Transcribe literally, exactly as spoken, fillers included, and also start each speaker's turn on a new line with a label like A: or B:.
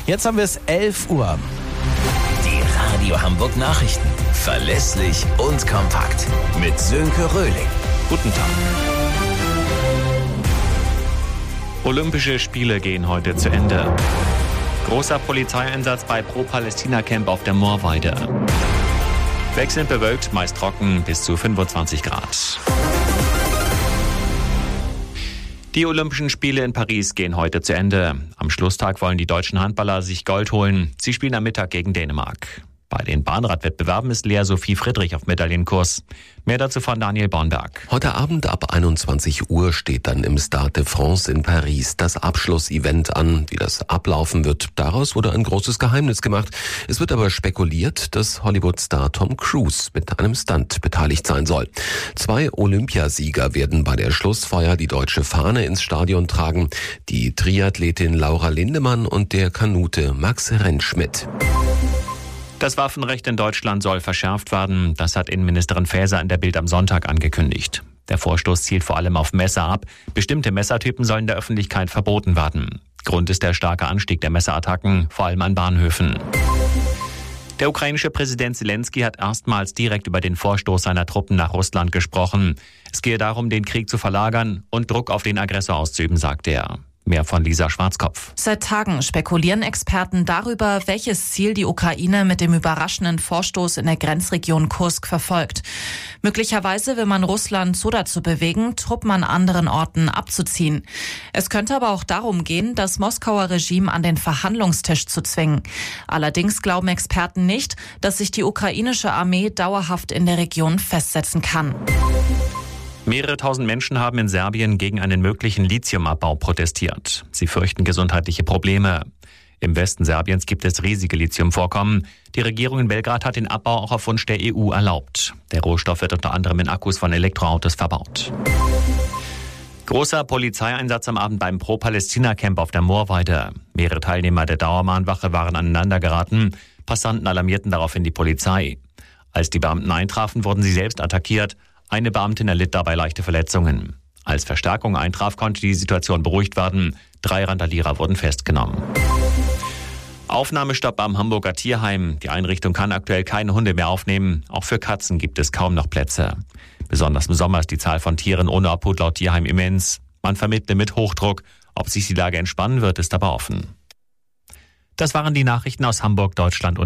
A: Jetzt haben wir es elf Uhr.
B: Die Radio Hamburg Nachrichten. Verlässlich und kompakt. Mit Sönke Röhling.
A: Guten Tag.
C: Olympische Spiele gehen heute zu Ende. Großer Polizeieinsatz bei Pro-Palästina-Camp auf der Moorweide. Wechselnd bewölkt, meist trocken, bis zu fünfundzwanzig Grad. Die Olympischen Spiele in Paris gehen heute zu Ende. Am Schlusstag wollen die deutschen Handballer sich Gold holen. Sie spielen am Mittag gegen Dänemark. Bei den Bahnradwettbewerben ist Lea Sophie Friedrich auf Medaillenkurs. Mehr dazu von Daniel Bornberg.
D: Heute Abend ab einundzwanzig Uhr steht dann im Stade de France in Paris das Abschlussevent an. Wie das ablaufen wird, daraus wurde ein großes Geheimnis gemacht. Es wird aber spekuliert, dass Hollywood-Star Tom Cruise mit einem Stunt beteiligt sein soll. Zwei Olympiasieger werden bei der Schlussfeier die deutsche Fahne ins Stadion tragen. Die Triathletin Laura Lindemann und der Kanute Max Rentschmidt.
C: Das Waffenrecht in Deutschland soll verschärft werden. Das hat Innenministerin Faeser in der Bild am Sonntag angekündigt. Der Vorstoß zielt vor allem auf Messer ab. Bestimmte Messertypen sollen der Öffentlichkeit verboten werden. Grund ist der starke Anstieg der Messerattacken, vor allem an Bahnhöfen. Der ukrainische Präsident Zelensky hat erstmals direkt über den Vorstoß seiner Truppen nach Russland gesprochen. Es gehe darum, den Krieg zu verlagern und Druck auf den Aggressor auszuüben, sagte er. Mehr von Lisa Schwarzkopf.
E: Seit Tagen spekulieren Experten darüber, welches Ziel die Ukraine mit dem überraschenden Vorstoß in der Grenzregion Kursk verfolgt. Möglicherweise will man Russland so dazu bewegen, Truppen an anderen Orten abzuziehen. Es könnte aber auch darum gehen, das Moskauer Regime an den Verhandlungstisch zu zwingen. Allerdings glauben Experten nicht, dass sich die ukrainische Armee dauerhaft in der Region festsetzen kann.
C: Mehrere tausend Menschen haben in Serbien gegen einen möglichen Lithiumabbau protestiert. Sie fürchten gesundheitliche Probleme. Im Westen Serbiens gibt es riesige Lithiumvorkommen. Die Regierung in Belgrad hat den Abbau auch auf Wunsch der E U erlaubt. Der Rohstoff wird unter anderem in Akkus von Elektroautos verbaut. Großer Polizeieinsatz am Abend beim Pro-Palästina-Camp auf der Moorweide. Mehrere Teilnehmer der Dauermahnwache waren aneinander geraten. Passanten alarmierten daraufhin die Polizei. Als die Beamten eintrafen, wurden sie selbst attackiert. Eine Beamtin erlitt dabei leichte Verletzungen. Als Verstärkung eintraf, konnte die Situation beruhigt werden. Drei Randalierer wurden festgenommen. Aufnahmestopp am Hamburger Tierheim. Die Einrichtung kann aktuell keine Hunde mehr aufnehmen. Auch für Katzen gibt es kaum noch Plätze. Besonders im Sommer ist die Zahl von Tieren ohne Obhut laut Tierheim immens. Man vermittle mit Hochdruck. Ob sich die Lage entspannen wird, ist aber offen. Das waren die Nachrichten aus Hamburg, Deutschland und